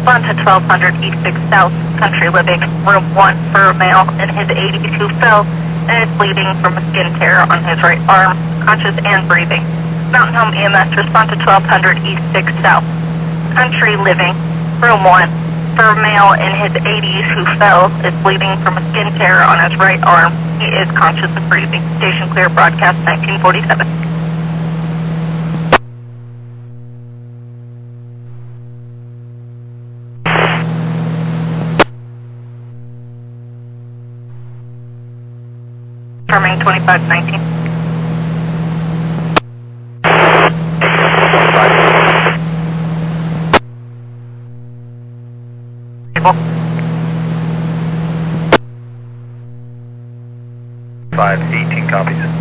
Respond to 1200 East 6 South, Country Living, room 1 for a male in his 80s who fell and is bleeding from a skin tear on his right arm, conscious and breathing. Mountain Home EMS, respond to 1200 East 6 South, Country Living, room 1 for a male in his 80s who fell, is bleeding from a skin tear on his right arm. He is conscious and breathing. Station clear, broadcast 1947. Confirming 2519. Table. 518 copies.